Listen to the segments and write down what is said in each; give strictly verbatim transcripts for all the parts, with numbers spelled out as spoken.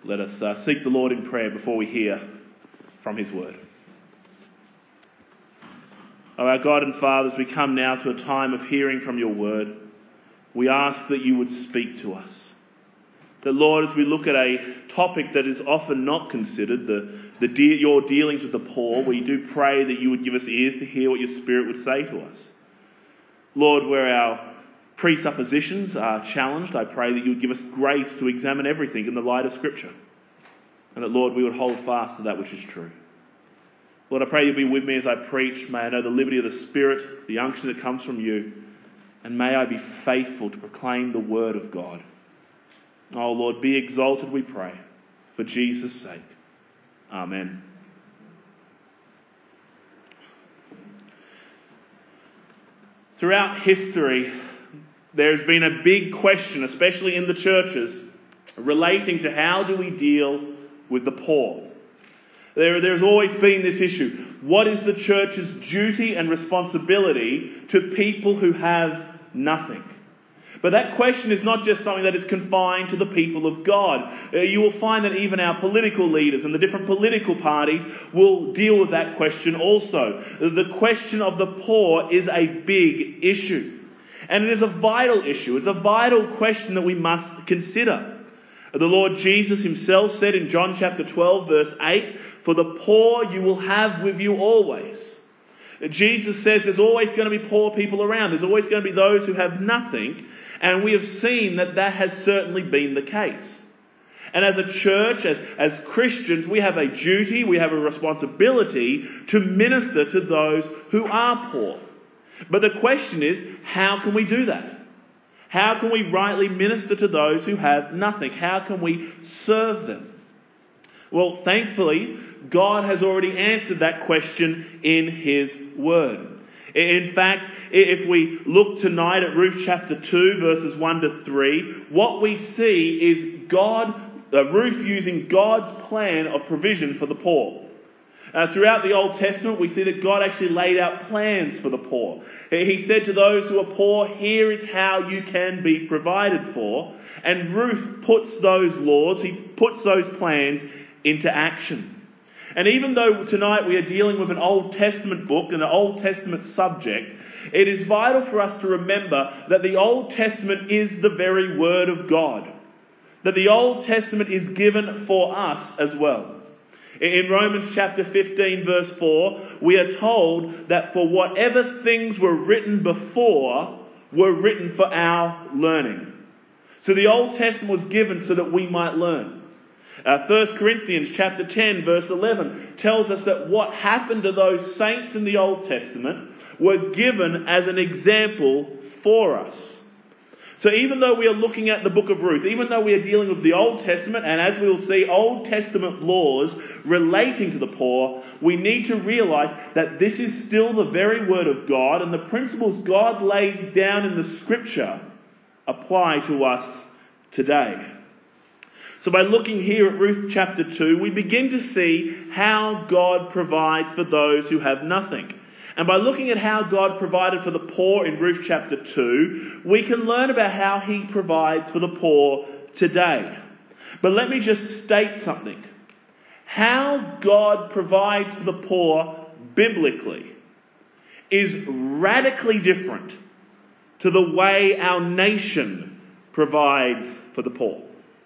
Let us uh, seek the Lord in prayer before we hear from his word. Oh, our God and Father, as we come now to a time of hearing from your word, we ask that you would speak to us. That, Lord, as we look at a topic that is often not considered, the, the de- your dealings with the poor, we do pray that you would give us ears to hear what your Spirit would say to us. Lord, where our presuppositions are challenged, I pray that you would give us grace to examine everything in the light of Scripture. And that, Lord, we would hold fast to that which is true. Lord, I pray you'll be with me as I preach. May I know the liberty of the Spirit, the unction that comes from you. And may I be faithful to proclaim the word of God. Oh, Lord, be exalted, we pray, for Jesus' sake. Amen. Throughout history, there's been a big question, especially in the churches, relating to how do we deal with the poor. There, there's always been this issue. What is the church's duty and responsibility to people who have nothing? But that question is not just something that is confined to the people of God. Uh, you will find that even our political leaders and the different political parties will deal with that question also. The question of the poor is a big issue. And it is a vital issue. It's a vital question that we must consider. The Lord Jesus himself said in John chapter twelve verse eight, "For the poor you will have with you always." Jesus says there's always going to be poor people around. There's always going to be those who have nothing. And we have seen that that has certainly been the case. And as a church, as, as Christians, we have a duty, we have a responsibility to minister to those who are poor. But the question is, how can we do that? How can we rightly minister to those who have nothing? How can we serve them? Well, thankfully, God has already answered that question in his word. In fact, if we look tonight at Ruth chapter two, verses one to three, what we see is God, uh, Ruth using God's plan of provision for the poor. Uh, throughout the Old Testament, we see that God actually laid out plans for the poor. He said to those who are poor, here is how you can be provided for. And Ruth puts those laws, he puts those plans into action. And even though tonight we are dealing with an Old Testament book and an Old Testament subject, it is vital for us to remember that the Old Testament is the very Word of God. That the Old Testament is given for us as well. In Romans chapter fifteen verse four, we are told that for whatever things were written before were written for our learning. So the Old Testament was given so that we might learn. Uh, First Corinthians chapter ten verse eleven tells us that what happened to those saints in the Old Testament were given as an example for us. So even though we are looking at the book of Ruth, even though we are dealing with the Old Testament, and as we will see, Old Testament laws relating to the poor, we need to realise that this is still the very Word of God, and the principles God lays down in the Scripture apply to us today. So by looking here at Ruth chapter two, we begin to see how God provides for those who have nothing. And by looking at how God provided for the poor in Ruth chapter two, we can learn about how he provides for the poor today. But let me just state something. How God provides for the poor biblically is radically different to the way our nation provides for the poor.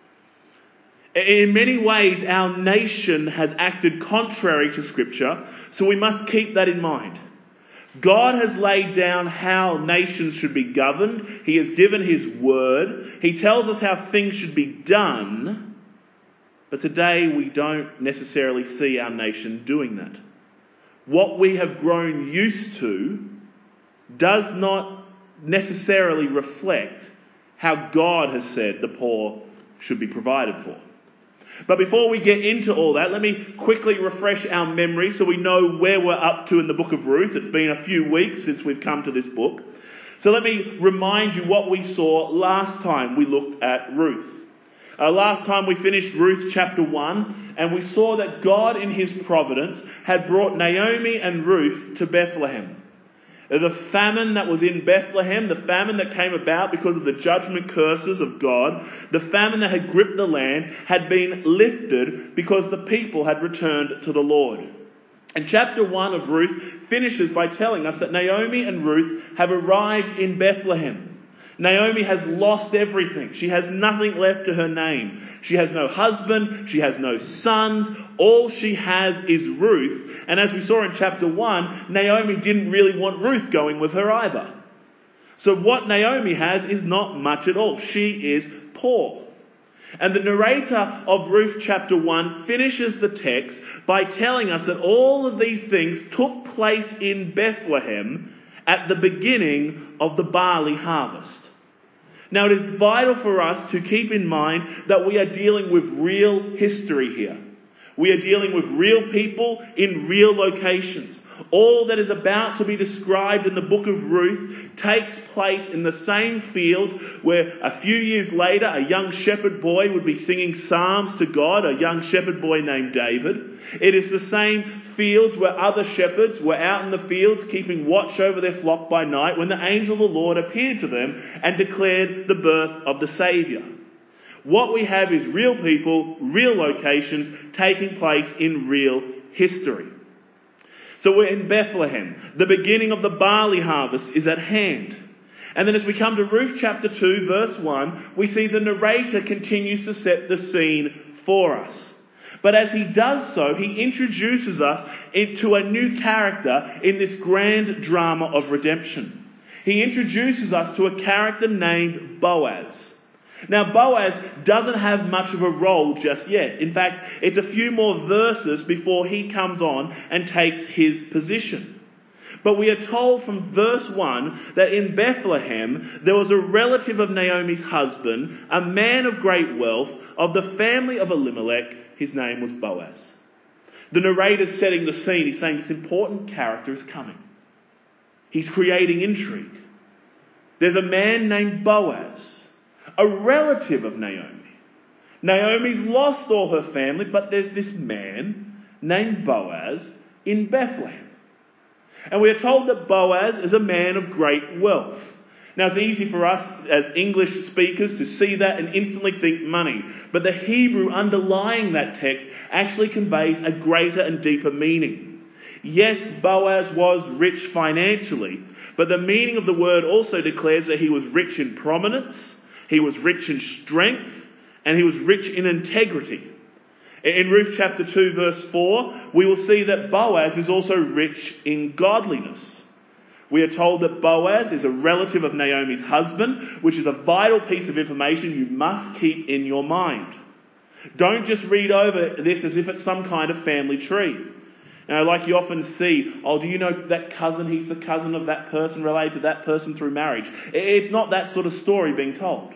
In many ways, our nation has acted contrary to Scripture, so we must keep that in mind. God has laid down how nations should be governed. He has given his word. He tells us how things should be done. But today we don't necessarily see our nation doing that. What we have grown used to does not necessarily reflect how God has said the poor should be provided for. But before we get into all that, let me quickly refresh our memory so we know where we're up to in the book of Ruth. It's been a few weeks since we've come to this book. So let me remind you what we saw last time we looked at Ruth. Uh, last time we finished Ruth chapter one, and we saw that God in his providence had brought Naomi and Ruth to Bethlehem. The famine that was in Bethlehem, the famine that came about because of the judgment curses of God, the famine that had gripped the land, had been lifted because the people had returned to the Lord. And chapter one of Ruth finishes by telling us that Naomi and Ruth have arrived in Bethlehem. Naomi has lost everything. She has nothing left to her name. She has no husband. She has no sons. All she has is Ruth. And as we saw in chapter one, Naomi didn't really want Ruth going with her either. So what Naomi has is not much at all. She is poor. And the narrator of Ruth chapter one finishes the text by telling us that all of these things took place in Bethlehem at the beginning of the barley harvest. Now, it is vital for us to keep in mind that we are dealing with real history here. We are dealing with real people in real locations. All that is about to be described in the book of Ruth takes place in the same field where a few years later a young shepherd boy would be singing psalms to God, a young shepherd boy named David. It is the same fields where other shepherds were out in the fields keeping watch over their flock by night when the angel of the Lord appeared to them and declared the birth of the Saviour. What we have is real people, real locations taking place in real history. So we're in Bethlehem. The beginning of the barley harvest is at hand. And then as we come to Ruth chapter two, verse one, we see the narrator continues to set the scene for us. But as he does so, he introduces us into a new character in this grand drama of redemption. He introduces us to a character named Boaz. Now, Boaz doesn't have much of a role just yet. In fact, it's a few more verses before he comes on and takes his position. But we are told from verse one that in Bethlehem there was a relative of Naomi's husband, a man of great wealth, of the family of Elimelech. His name was Boaz. The narrator's setting the scene. He's saying this important character is coming. He's creating intrigue. There's a man named Boaz, a relative of Naomi. Naomi's lost all her family, but there's this man named Boaz in Bethlehem. And we are told that Boaz is a man of great wealth. Now, it's easy for us as English speakers to see that and instantly think money. But the Hebrew underlying that text actually conveys a greater and deeper meaning. Yes, Boaz was rich financially, but the meaning of the word also declares that he was rich in prominence, he was rich in strength, and he was rich in integrity. In Ruth chapter two, verse four, we will see that Boaz is also rich in godliness. We are told that Boaz is a relative of Naomi's husband, which is a vital piece of information you must keep in your mind. Don't just read over this as if it's some kind of family tree. Now, like you often see, oh, do you know that cousin? He's the cousin of that person related to that person through marriage. It's not that sort of story being told.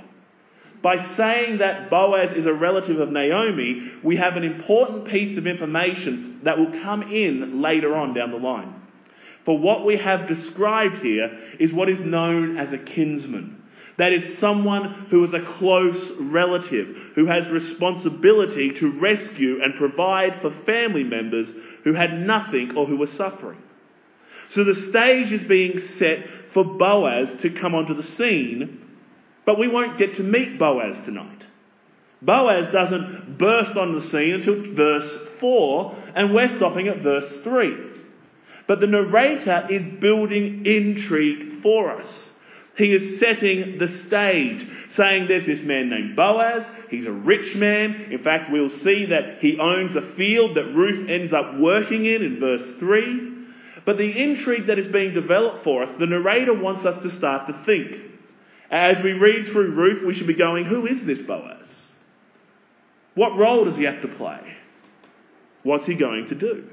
By saying that Boaz is a relative of Naomi, we have an important piece of information that will come in later on down the line. For what we have described here is what is known as a kinsman. That is someone who is a close relative, who has responsibility to rescue and provide for family members who had nothing or who were suffering. So the stage is being set for Boaz to come onto the scene, but we won't get to meet Boaz tonight. Boaz doesn't burst on the scene until verse four, and we're stopping at verse three. But the narrator is building intrigue for us. He is setting the stage, saying there's this man named Boaz, he's a rich man. In fact, we'll see that he owns a field that Ruth ends up working in in verse three. But the intrigue that is being developed for us, the narrator wants us to start to think. As we read through Ruth, we should be going, who is this Boaz? What role does he have to play? What's he going to do?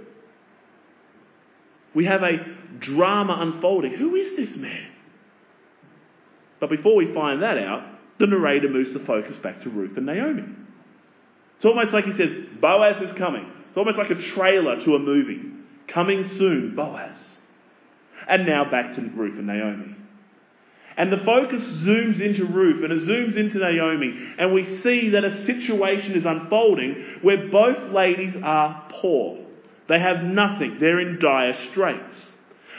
We have a drama unfolding. Who is this man? But before we find that out, the narrator moves the focus back to Ruth and Naomi. It's almost like he says, Boaz is coming. It's almost like a trailer to a movie. Coming soon, Boaz. And now back to Ruth and Naomi. And the focus zooms into Ruth and it zooms into Naomi. And we see that a situation is unfolding where both ladies are poor. They have nothing. They're in dire straits.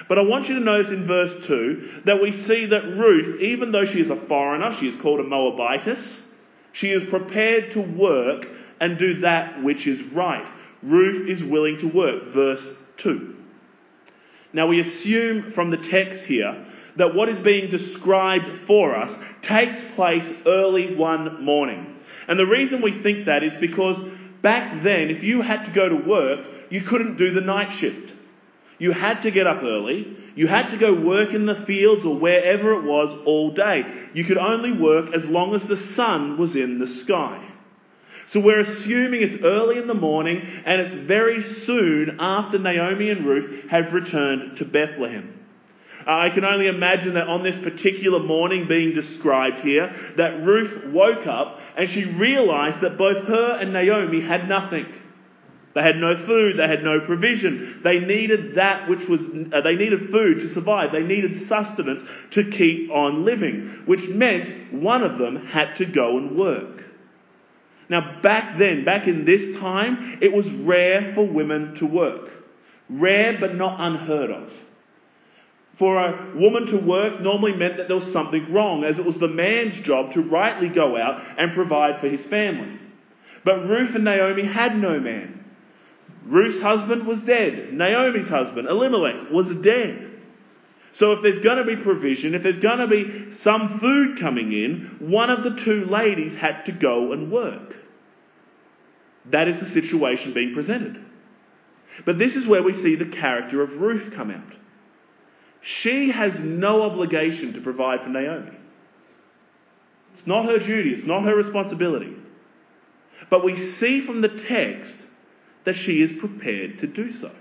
But I want you to notice in verse two that we see that Ruth, even though she is a foreigner, she is called a Moabitess, she is prepared to work and do that which is right. Ruth is willing to work. Verse two. Now we assume from the text here that what is being described for us takes place early one morning. And the reason we think that is because back then, if you had to go to work, you couldn't do the night shift. You had to get up early. You had to go work in the fields or wherever it was all day. You could only work as long as the sun was in the sky. So we're assuming it's early in the morning and it's very soon after Naomi and Ruth have returned to Bethlehem. Uh, I can only imagine that on this particular morning being described here, that Ruth woke up and she realised that both her and Naomi had nothing. They had no food, they had no provision. They needed that which was, uh, they needed food to survive. They needed sustenance to keep on living, which meant one of them had to go and work. Now back then, back in this time, it was rare for women to work. Rare but not unheard of. For a woman to work normally meant that there was something wrong, as it was the man's job to rightly go out and provide for his family. But Ruth and Naomi had no man. Ruth's husband was dead. Naomi's husband, Elimelech, was dead. So if there's going to be provision, if there's going to be some food coming in, one of the two ladies had to go and work. That is the situation being presented. But this is where we see the character of Ruth come out. She has no obligation to provide for Naomi. It's not her duty, it's not her responsibility. But we see from the text that she is prepared to do so.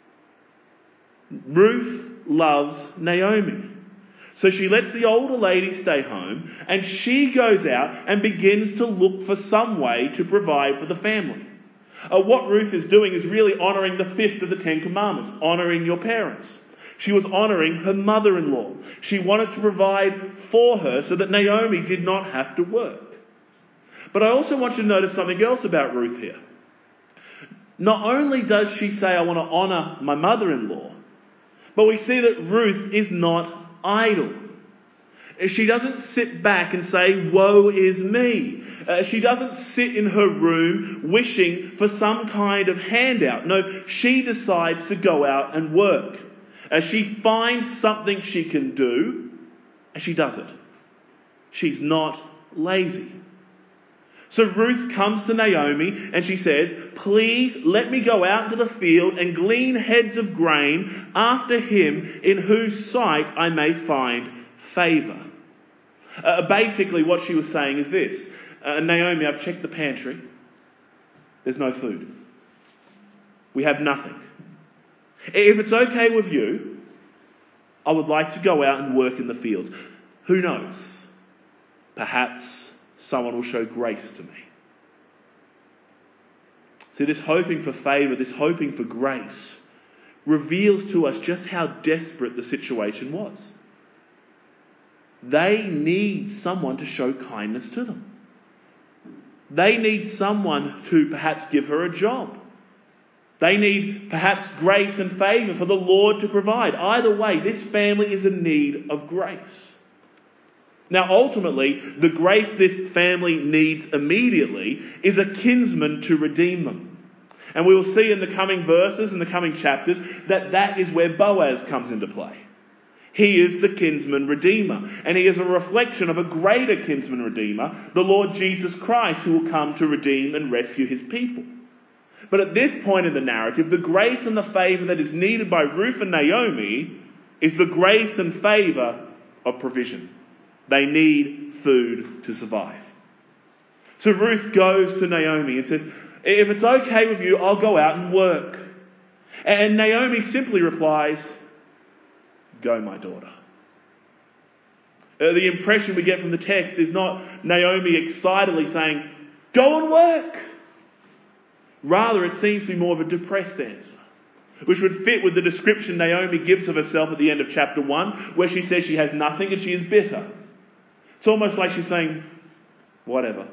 Ruth loves Naomi. So she lets the older lady stay home and she goes out and begins to look for some way to provide for the family. Uh, what Ruth is doing is really honouring the fifth of the Ten Commandments, honouring your parents. She was honouring her mother-in-law. She wanted to provide for her so that Naomi did not have to work. But I also want you to notice something else about Ruth here. Not only does she say, I want to honour my mother-in-law, but we see that Ruth is not idle. She doesn't sit back and say, woe is me. Uh, she doesn't sit in her room wishing for some kind of handout. No, she decides to go out and work. Uh, she finds something she can do, and she does it. She's not lazy. So Ruth comes to Naomi and she says, please let me go out into the field and glean heads of grain after him in whose sight I may find favour. Uh, basically what she was saying is this. Uh, Naomi, I've checked the pantry. There's no food. We have nothing. If it's okay with you, I would like to go out and work in the fields. Who knows? Perhaps someone will show grace to me. See, this hoping for favour, this hoping for grace, reveals to us just how desperate the situation was. They need someone to show kindness to them. They need someone to perhaps give her a job. They need perhaps grace and favour for the Lord to provide. Either way, this family is in need of grace. Now, ultimately, the grace this family needs immediately is a kinsman to redeem them. And we will see in the coming verses, in the coming chapters, that that is where Boaz comes into play. He is the kinsman redeemer, and he is a reflection of a greater kinsman redeemer, the Lord Jesus Christ, who will come to redeem and rescue his people. But at this point in the narrative, the grace and the favour that is needed by Ruth and Naomi is the grace and favour of provision. They need food to survive. So Ruth goes to Naomi and says, if it's okay with you, I'll go out and work. And Naomi simply replies, go, my daughter. Uh, the impression we get from the text is not Naomi excitedly saying, go and work. Rather, it seems to be more of a depressed answer, which would fit with the description Naomi gives of herself at the end of chapter one, where she says she has nothing and she is bitter. It's almost like she's saying, whatever.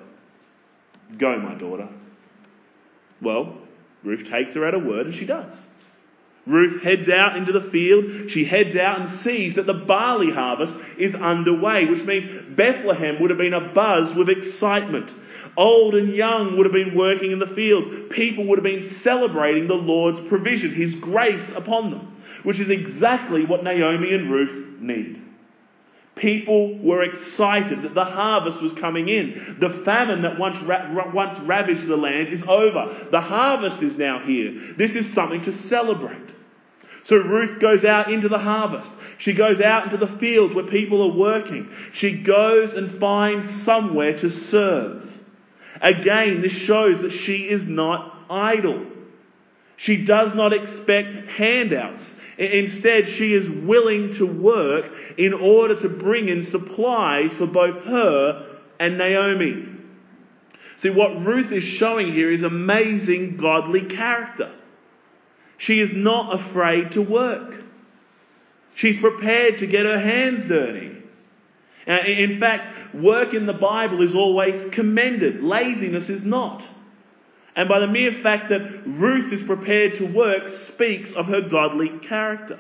Go, my daughter. Well, Ruth takes her at her word and she does. Ruth heads out into the field. She heads out and sees that the barley harvest is underway, which means Bethlehem would have been abuzz with excitement. Old and young would have been working in the fields. People would have been celebrating the Lord's provision, his grace upon them, which is exactly what Naomi and Ruth need. People were excited that the harvest was coming in. The famine that once, ra- once ravaged the land is over. The harvest is now here. This is something to celebrate. So Ruth goes out into the harvest. She goes out into the fields where people are working. She goes and finds somewhere to serve. Again, this shows that she is not idle. She does not expect handouts. Instead, she is willing to work in order to bring in supplies for both her and Naomi. See, what Ruth is showing here is amazing godly character. She is not afraid to work. She's prepared to get her hands dirty. Uh, in fact, work in the Bible is always commended. Laziness is not. And by the mere fact that Ruth is prepared to work speaks of her godly character.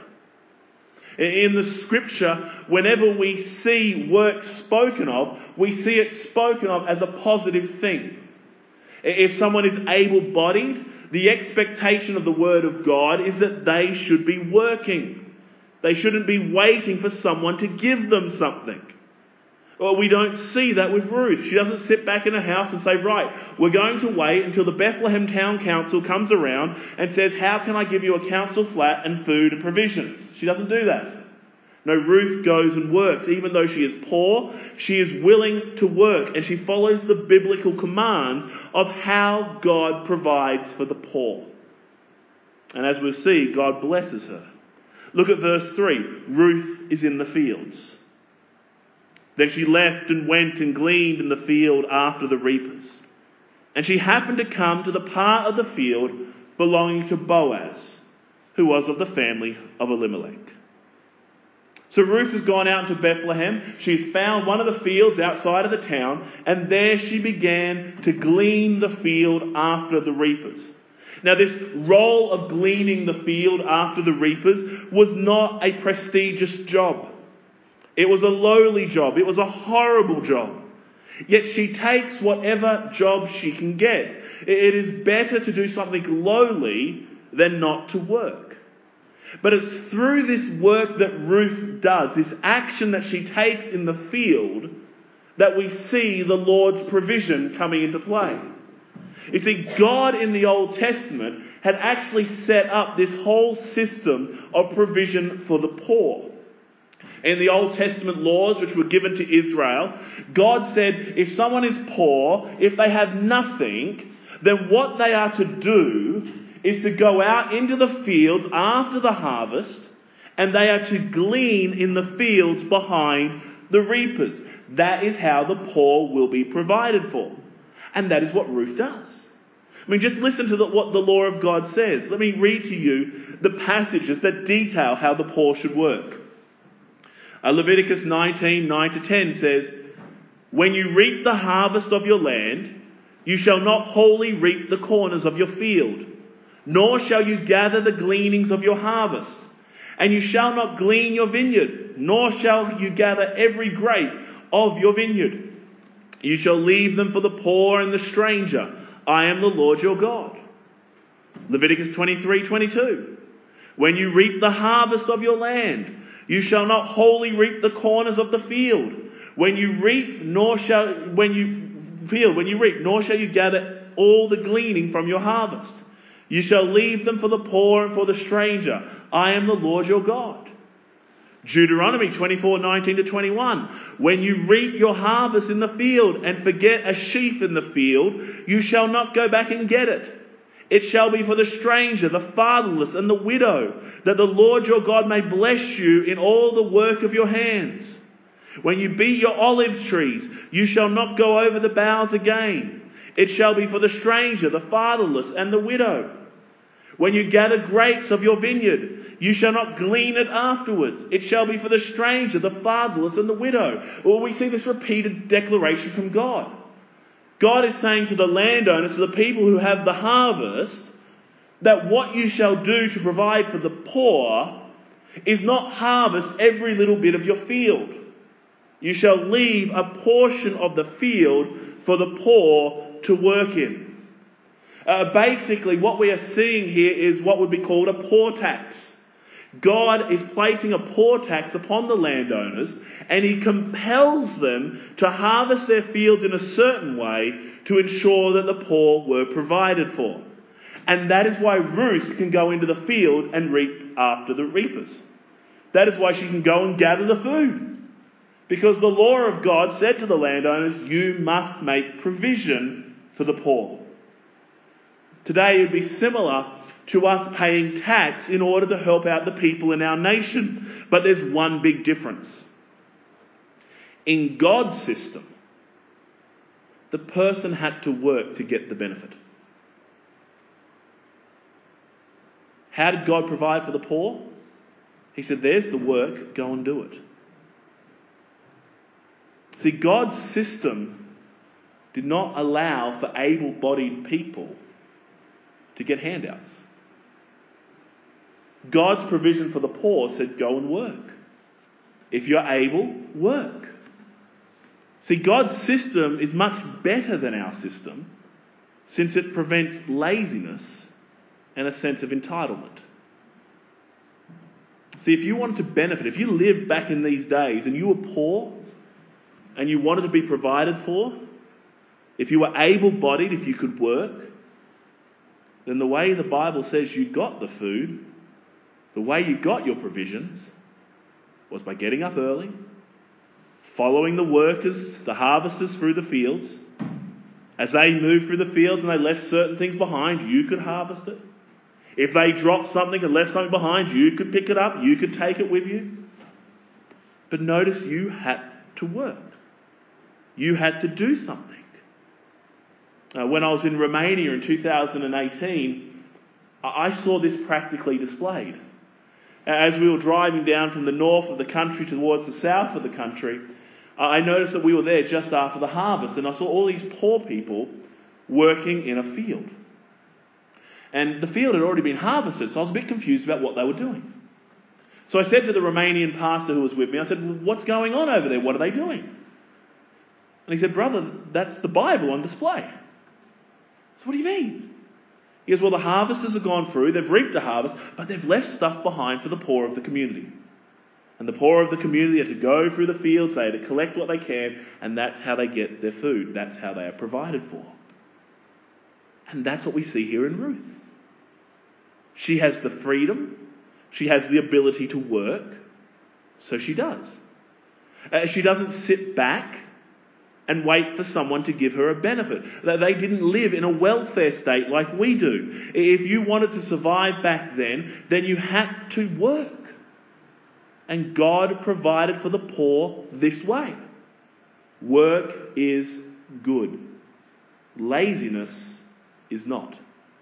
In the scripture, whenever we see work spoken of, we see it spoken of as a positive thing. If someone is able-bodied, the expectation of the Word of God is that they should be working. They shouldn't be waiting for someone to give them something. Well, we don't see that with Ruth. She doesn't sit back in her house and say, right, we're going to wait until the Bethlehem Town Council comes around and says, how can I give you a council flat and food and provisions? She doesn't do that. No, Ruth goes and works. Even though she is poor, she is willing to work, and she follows the biblical commands of how God provides for the poor. And as we'll see, God blesses her. Look at verse three. Ruth is in the fields. Then she left and went and gleaned in the field after the reapers. And she happened to come to the part of the field belonging to Boaz, who was of the family of Elimelech. So Ruth has gone out into Bethlehem. She's found one of the fields outside of the town, and there she began to glean the field after the reapers. Now, this role of gleaning the field after the reapers was not a prestigious job. It was a lowly job. It was a horrible job. Yet she takes whatever job she can get. It is better to do something lowly than not to work. But it's through this work that Ruth does, this action that she takes in the field, that we see the Lord's provision coming into play. You see, God in the Old Testament had actually set up this whole system of provision for the poor. In the Old Testament laws which were given to Israel, God said if someone is poor, if they have nothing, then what they are to do is to go out into the fields after the harvest, and they are to glean in the fields behind the reapers. That is how the poor will be provided for. And that is what Ruth does. I mean, just listen to the, what the law of God says. Let me read to you the passages that detail how the poor should work. Uh, Leviticus nineteen, nine to ten says, when you reap the harvest of your land, you shall not wholly reap the corners of your field, nor shall you gather the gleanings of your harvest. And you shall not glean your vineyard, nor shall you gather every grape of your vineyard. You shall leave them for the poor and the stranger. I am the Lord your God. Leviticus twenty-three, twenty-two. When you reap the harvest of your land, you shall not wholly reap the corners of the field. When you reap, nor shall when you field, when you reap, nor shall you gather all the gleaning from your harvest. You shall leave them for the poor and for the stranger. I am the Lord your God. Deuteronomy twenty-four, nineteen to twenty-one. When you reap your harvest in the field and forget a sheaf in the field, you shall not go back and get it. It shall be for the stranger, the fatherless, and the widow, that the Lord your God may bless you in all the work of your hands. When you beat your olive trees, you shall not go over the boughs again. It shall be for the stranger, the fatherless, and the widow. When you gather grapes of your vineyard, you shall not glean it afterwards. It shall be for the stranger, the fatherless, and the widow. Well, we see this repeated declaration from God. God is saying to the landowners, to the people who have the harvest, that what you shall do to provide for the poor is not harvest every little bit of your field. You shall leave a portion of the field for the poor to work in. Uh, basically, what we are seeing here is what would be called a poor tax. God is placing a poor tax upon the landowners, and he compels them to harvest their fields in a certain way to ensure that the poor were provided for. And that is why Ruth can go into the field and reap after the reapers. That is why she can go and gather the food. Because the law of God said to the landowners, you must make provision for the poor. Today it would be similar to us paying tax in order to help out the people in our nation. But there's one big difference. In God's system, the person had to work to get the benefit. How did God provide for the poor? He said, there's the work, go and do it. See, God's system did not allow for able-bodied people to get handouts. God's provision for the poor said, go and work. If you're able, work. See, God's system is much better than our system, since it prevents laziness and a sense of entitlement. See, if you wanted to benefit, if you lived back in these days and you were poor and you wanted to be provided for, if you were able-bodied, if you could work, then the way the Bible says you got the food, the way you got your provisions, was by getting up early, following the workers, the harvesters through the fields. As they moved through the fields and they left certain things behind, you could harvest it. If they dropped something and left something behind, you could pick it up, you could take it with you. But notice you had to work. You had to do something. Uh, when I was in Romania in two thousand eighteen, I saw this practically displayed. As we were driving down from the north of the country towards the south of the country, I noticed that we were there just after the harvest, and I saw all these poor people working in a field. And the field had already been harvested, so I was a bit confused about what they were doing. So I said to the Romanian pastor who was with me, I said, well, what's going on over there? What are they doing? And he said, brother, that's the Bible on display. So what do you mean? He goes, well, the harvesters have gone through, they've reaped the harvest, but they've left stuff behind for the poor of the community. And the poor of the community have to go through the fields, they have to collect what they can, and that's how they get their food. That's how they are provided for. And that's what we see here in Ruth. She has the freedom, she has the ability to work, so she does. Uh, she doesn't sit back and wait for someone to give her a benefit. They didn't live in a welfare state like we do. If you wanted to survive back then, then you had to work. And God provided for the poor this way. Work is good. Laziness is not.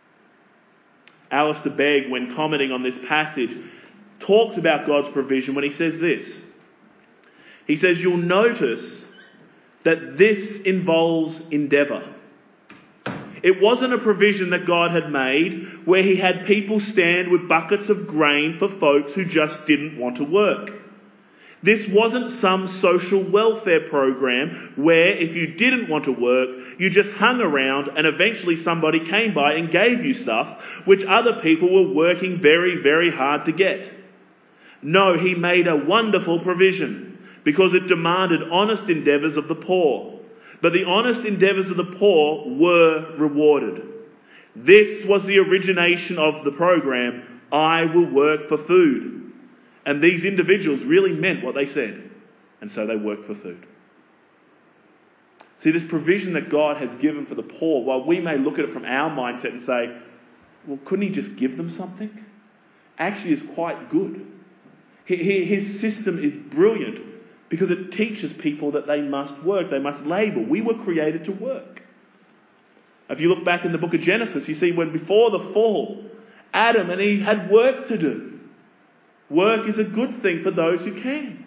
Alistair Begg, when commenting on this passage, talks about God's provision when he says this. He says, you'll notice that this involves endeavour. It wasn't a provision that God had made where he had people stand with buckets of grain for folks who just didn't want to work. This wasn't some social welfare program where if you didn't want to work, you just hung around and eventually somebody came by and gave you stuff which other people were working very, very hard to get. No, he made a wonderful provision because it demanded honest endeavours of the poor. But the honest endeavours of the poor were rewarded. This was the origination of the program, I will work for food. And these individuals really meant what they said. And so they worked for food. See, this provision that God has given for the poor, while we may look at it from our mindset and say, well, couldn't he just give them something? Actually is quite good. His system is brilliant because it teaches people that they must work, they must labour. We were created to work. If you look back in the book of Genesis, you see when before the fall, Adam and Eve had work to do. Work is a good thing for those who can.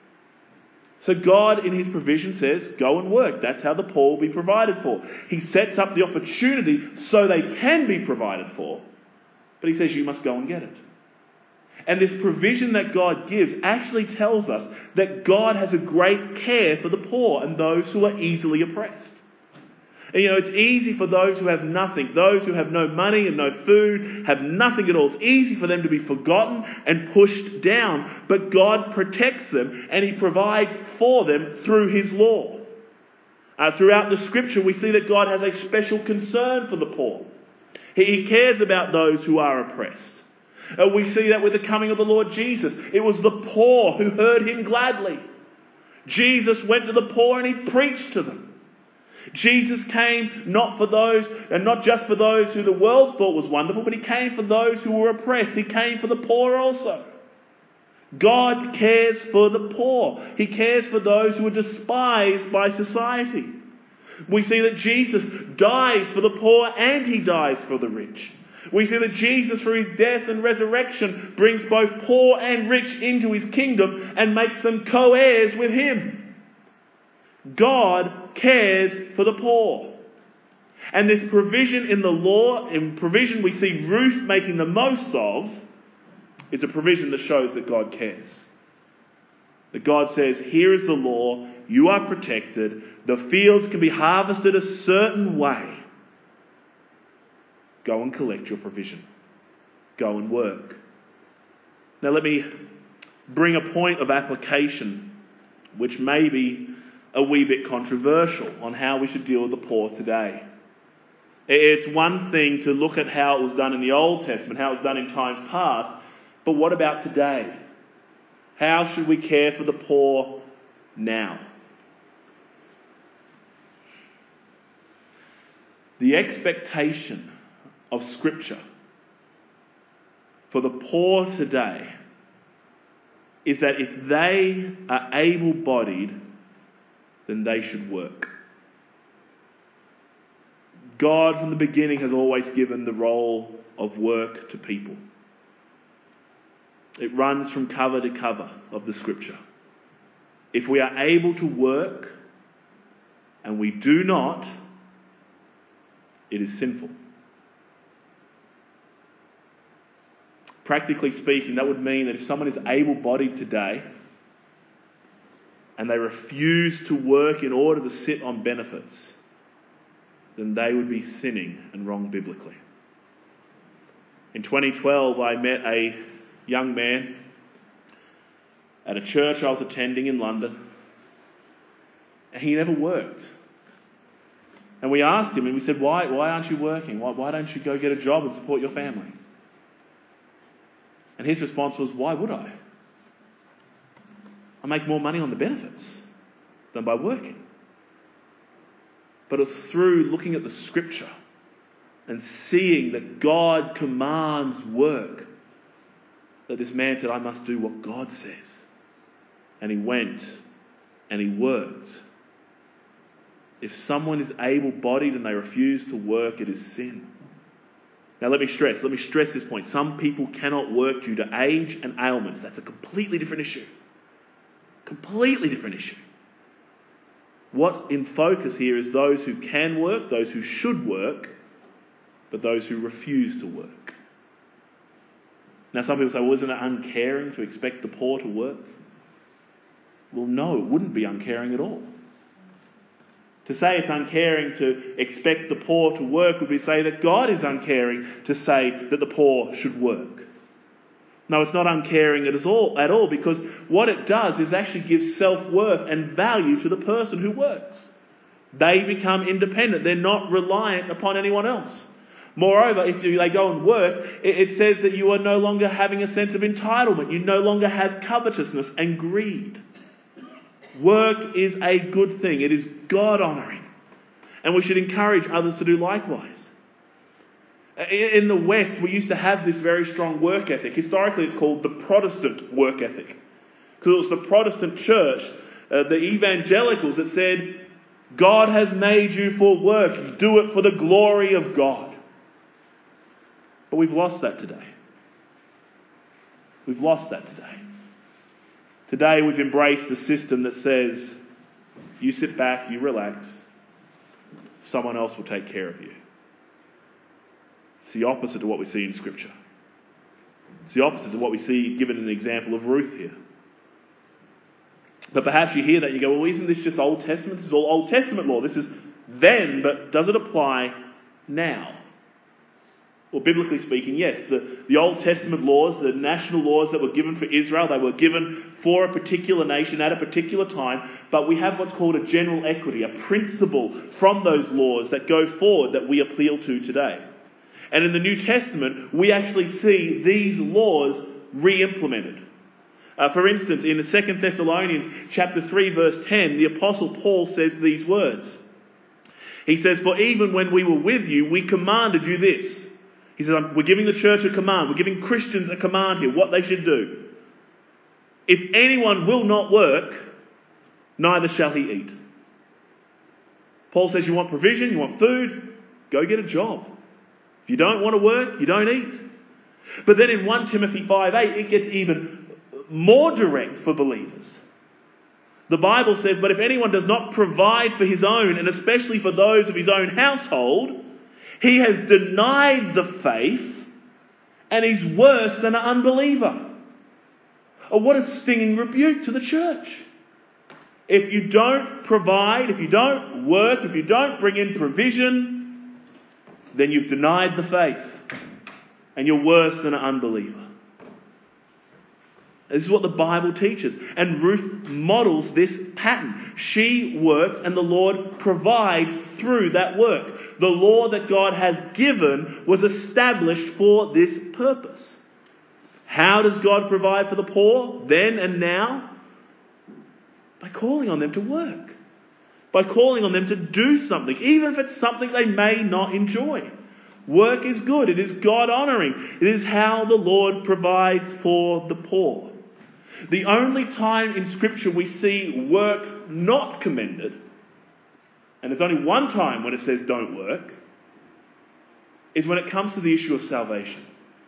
So God in his provision says, go and work. That's how the poor will be provided for. He sets up the opportunity so they can be provided for. But he says you must go and get it. And this provision that God gives actually tells us that God has a great care for the poor and those who are easily oppressed. And, you know, it's easy for those who have nothing, those who have no money and no food, have nothing at all. It's easy for them to be forgotten and pushed down. But God protects them and he provides for them through his law. Uh, throughout the scripture, we see that God has a special concern for the poor. He, he cares about those who are oppressed. Uh, we see that with the coming of the Lord Jesus. It was the poor who heard him gladly. Jesus went to the poor and he preached to them. Jesus came not for those, and not just for those who the world thought was wonderful, but he came for those who were oppressed. He came for the poor also. God cares for the poor. He cares for those who are despised by society. We see that Jesus dies for the poor and he dies for the rich. We see that Jesus, through his death and resurrection, brings both poor and rich into his kingdom and makes them co-heirs with him. God cares for the poor. And this provision in the law, in provision we see Ruth making the most of, is a provision that shows that God cares. That God says, here is the law, you are protected, the fields can be harvested a certain way. Go and collect your provision. Go and work. Now let me bring a point of application which may be a wee bit controversial on how we should deal with the poor today. It's one thing to look at how it was done in the Old Testament, how it was done in times past, but what about today? How should we care for the poor now? The expectation of Scripture for the poor today is that if they are able-bodied, then they should work. God from the beginning has always given the role of work to people. It runs from cover to cover of the Scripture. If we are able to work and we do not, it is sinful. Practically speaking, that would mean that if someone is able-bodied today and they refuse to work in order to sit on benefits, then they would be sinning and wrong biblically. In twenty twelve, I met a young man at a church I was attending in London, and he never worked. And we asked him, and we said, why, why aren't you working? Why, why don't you go get a job and support your family? And his response was, why would I? I make more money on the benefits than by working. But it's through looking at the Scripture and seeing that God commands work that this man said, I must do what God says. And he went and he worked. If someone is able-bodied and they refuse to work, it is sin. Now let me stress, let me stress this point. Some people cannot work due to age and ailments. That's a completely different issue. Completely different issue. What's in focus here is those who can work, those who should work, but those who refuse to work. Now some people say, well, isn't it uncaring to expect the poor to work? Well, no, it wouldn't be uncaring at all. To say it's uncaring to expect the poor to work would be to say that God is uncaring to say that the poor should work. No, it's not uncaring at all, at all, because what it does is actually give self-worth and value to the person who works. They become independent. They're not reliant upon anyone else. Moreover, if you, they go and work, it, it says that you are no longer having a sense of entitlement. You no longer have covetousness and greed. Work is a good thing. It is God-honouring. And we should encourage others to do likewise. In the West, we used to have this very strong work ethic. Historically, it's called the Protestant work ethic. Because it was the Protestant church, uh, the evangelicals, that said, God has made you for work. Do it for the glory of God. But we've lost that today. We've lost that today. Today we've embraced the system that says, you sit back, you relax, someone else will take care of you. It's the opposite of what we see in Scripture. It's the opposite of what we see given in the example of Ruth here. But perhaps you hear that and you go, well, isn't this just Old Testament? This is all Old Testament law. This is then, but does it apply now? Well, biblically speaking, yes. The, the Old Testament laws, the national laws that were given for Israel, they were given for a particular nation at a particular time, but we have what's called a general equity, a principle from those laws that go forward that we appeal to today. And in the New Testament, we actually see these laws re-implemented. Uh, for instance, in the Second Thessalonians chapter three, verse ten, the Apostle Paul says these words. He says, "For even when we were with you, we commanded you this." He says, we're giving the church a command. We're giving Christians a command here, what they should do. "If anyone will not work, neither shall he eat." Paul says, you want provision, you want food, go get a job. If you don't want to work, you don't eat. But then in First Timothy five eight, it gets even more direct for believers. The Bible says, "But if anyone does not provide for his own, and especially for those of his own household, he has denied the faith and he's worse than an unbeliever." Oh, what a stinging rebuke to the church. If you don't provide, if you don't work, if you don't bring in provision, then you've denied the faith and you're worse than an unbeliever. This is what the Bible teaches. And Ruth models this pattern. She works and the Lord provides through that work. The law that God has given was established for this purpose. How does God provide for the poor then and now? By calling on them to work. By calling on them to do something, even if it's something they may not enjoy. Work is good. It is God-honouring. It is how the Lord provides for the poor. The only time in Scripture we see work not commended, and there's only one time when it says don't work, is when it comes to the issue of salvation.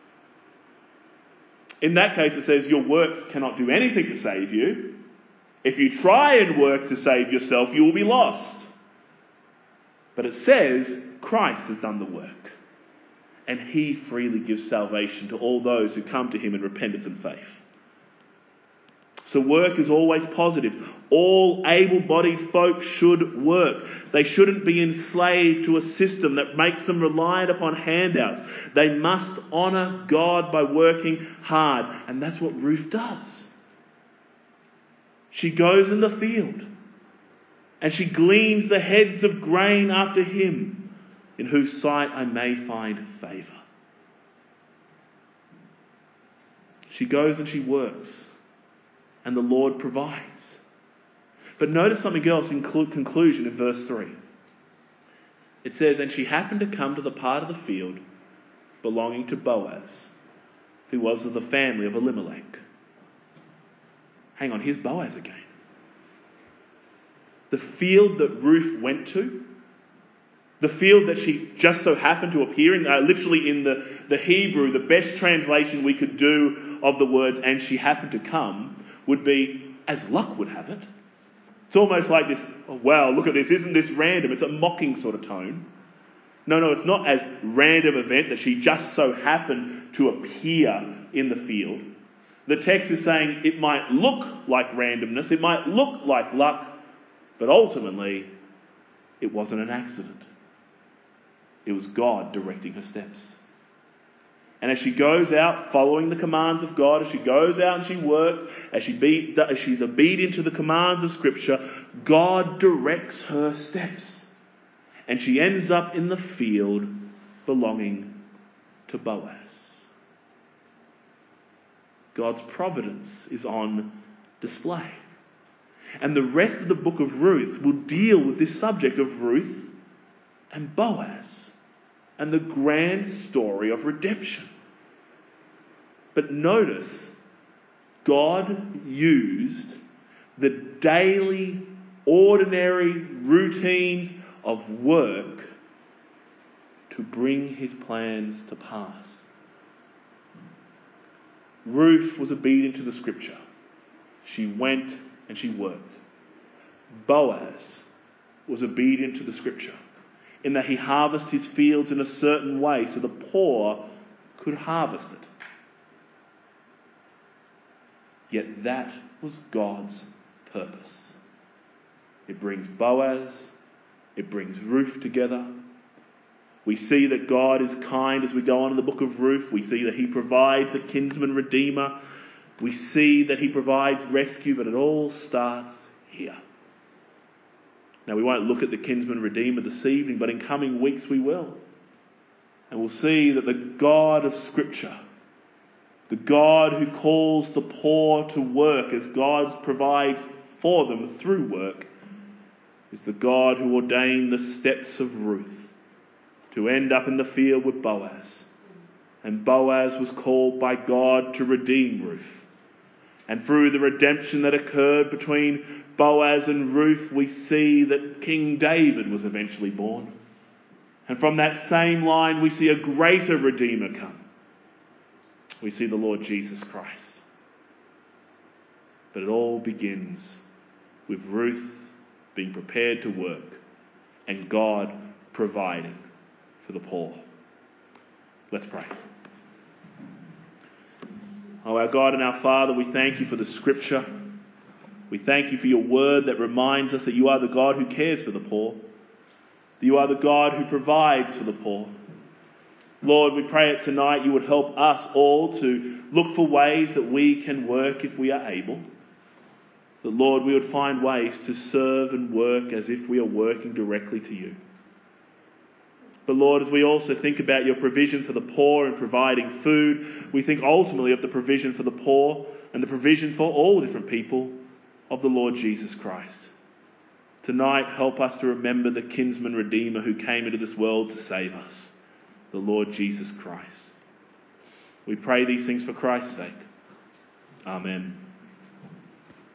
In that case it says your works cannot do anything to save you. If you try and work to save yourself, you will be lost. But it says Christ has done the work, and he freely gives salvation to all those who come to him in repentance and faith. So work is always positive. All able-bodied folk should work. They shouldn't be enslaved to a system that makes them reliant upon handouts. They must honour God by working hard. And that's what Ruth does. She goes in the field and she gleans the heads of grain after him, in whose sight I may find favour. She goes and she works. And the Lord provides. But notice something else in conclusion in verse three. It says, "And she happened to come to the part of the field belonging to Boaz, who was of the family of Elimelech." Hang on, here's Boaz again. The field that Ruth went to, the field that she just so happened to appear in, uh, literally in the, the Hebrew, the best translation we could do of the words, "and she happened to come," would be, as luck would have it. It's almost like this, oh, wow, look at this, isn't this random? It's a mocking sort of tone. No, no, it's not as random event that she just so happened to appear in the field. The text is saying it might look like randomness, it might look like luck, but ultimately it wasn't an accident. It was God directing her steps. And as she goes out following the commands of God, as she goes out and she works, as, she be, as she's obedient to the commands of Scripture, God directs her steps. And she ends up in the field belonging to Boaz. God's providence is on display. And the rest of the book of Ruth will deal with this subject of Ruth and Boaz and the grand story of redemption. But notice, God used the daily, ordinary routines of work to bring his plans to pass. Ruth was obedient to the Scripture. She went and she worked. Boaz was obedient to the Scripture in that he harvested his fields in a certain way so the poor could harvest it. Yet that was God's purpose. It brings Boaz, it brings Ruth together. We see that God is kind as we go on in the book of Ruth. We see that he provides a kinsman redeemer. We see that he provides rescue, but it all starts here. Now, we won't look at the kinsman redeemer this evening, but in coming weeks we will. And we'll see that the God of Scripture, the God who calls the poor to work as God provides for them through work, is the God who ordained the steps of Ruth to end up in the field with Boaz. And Boaz was called by God to redeem Ruth. And through the redemption that occurred between Boaz and Ruth, we see that King David was eventually born. And from that same line, we see a greater Redeemer come. We see the Lord Jesus Christ. But it all begins with Ruth being prepared to work and God providing for the poor. Let's pray. Oh, our God and our Father, we thank you for the Scripture. We thank you for your word that reminds us that you are the God who cares for the poor. That you are the God who provides for the poor. Lord, we pray that tonight you would help us all to look for ways that we can work if we are able. That, Lord, we would find ways to serve and work as if we are working directly to you. But Lord, as we also think about your provision for the poor and providing food, we think ultimately of the provision for the poor and the provision for all different people of the Lord Jesus Christ. Tonight, help us to remember the kinsman redeemer who came into this world to save us, the Lord Jesus Christ. We pray these things for Christ's sake. Amen.